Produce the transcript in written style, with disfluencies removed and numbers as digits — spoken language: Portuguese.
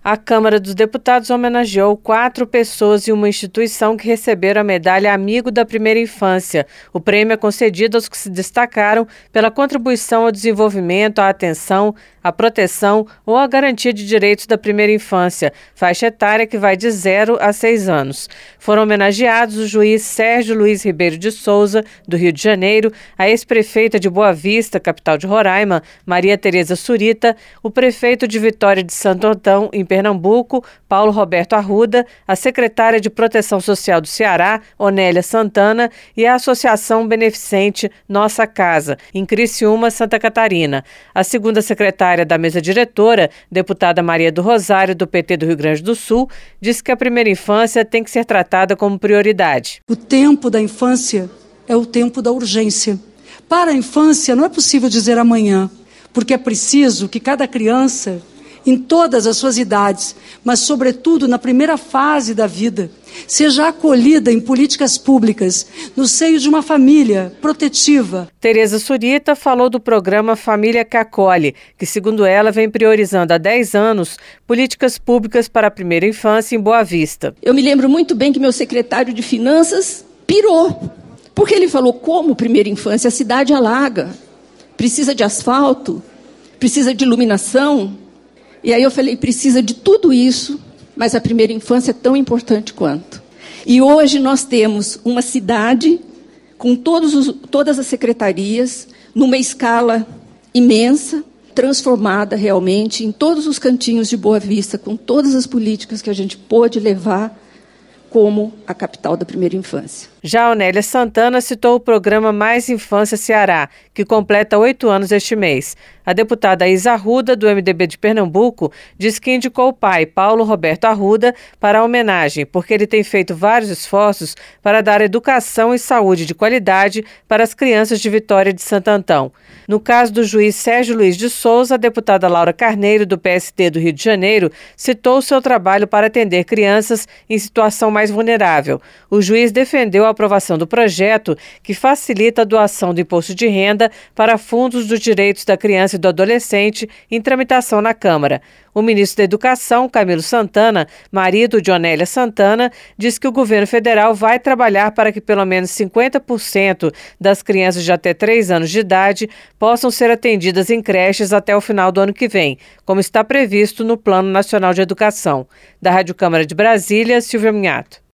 A Câmara dos Deputados homenageou 4 pessoas e uma instituição que receberam a medalha Amigo da Primeira Infância. O prêmio é concedido aos que se destacaram pela contribuição ao desenvolvimento, à atenção, à proteção ou à garantia de direitos da primeira infância, faixa etária que vai de 0 a 6 anos. Foram homenageados o juiz Sérgio Luiz Ribeiro de Souza, do Rio de Janeiro, a ex-prefeita de Boa Vista, capital de Roraima, Maria Tereza Surita, o prefeito de Vitória de Santo Antão, em Pernambuco, Paulo Roberto Arruda, a secretária de Proteção Social do Ceará, Onélia Santana, e a Associação Beneficente Nossa Casa, em Criciúma, Santa Catarina. A segunda secretária da mesa diretora, deputada Maria do Rosário, do PT do Rio Grande do Sul, disse que a primeira infância tem que ser tratada como prioridade. O tempo da infância é o tempo da urgência. Para a infância não é possível dizer amanhã, porque é preciso que cada criança, em todas as suas idades, mas sobretudo na primeira fase da vida, seja acolhida em políticas públicas, no seio de uma família protetiva. Tereza Surita falou do programa Família que Acolhe, que, segundo ela, vem priorizando há 10 anos políticas públicas para a primeira infância em Boa Vista. Eu me lembro muito bem que meu secretário de Finanças pirou, porque ele falou: como primeira infância? A cidade alaga, precisa de asfalto, precisa de iluminação. E aí eu falei: precisa de tudo isso, mas a primeira infância é tão importante quanto. E hoje nós temos uma cidade com todas as secretarias, numa escala imensa, transformada realmente em todos os cantinhos de Boa Vista, com todas as políticas que a gente pôde levar como a capital da primeira infância. Já a Onélia Santana citou o programa Mais Infância Ceará, que completa 8 anos este mês. A deputada Isa Arruda, do MDB de Pernambuco, diz que indicou o pai, Paulo Roberto Arruda, para a homenagem, porque ele tem feito vários esforços para dar educação e saúde de qualidade para as crianças de Vitória de Santo Antão. No caso do juiz Sérgio Luiz de Souza, a deputada Laura Carneiro, do PSD do Rio de Janeiro, citou o seu trabalho para atender crianças em situação mais vulnerável. O juiz defendeu a aprovação do projeto que facilita a doação do imposto de renda para fundos dos direitos da criança e do adolescente em tramitação na Câmara. O ministro da Educação, Camilo Santana, marido de Onélia Santana, diz que o governo federal vai trabalhar para que pelo menos 50% das crianças de até 3 anos de idade possam ser atendidas em creches até o final do ano que vem, como está previsto no Plano Nacional de Educação. Da Rádio Câmara de Brasília, Silvia Minhato.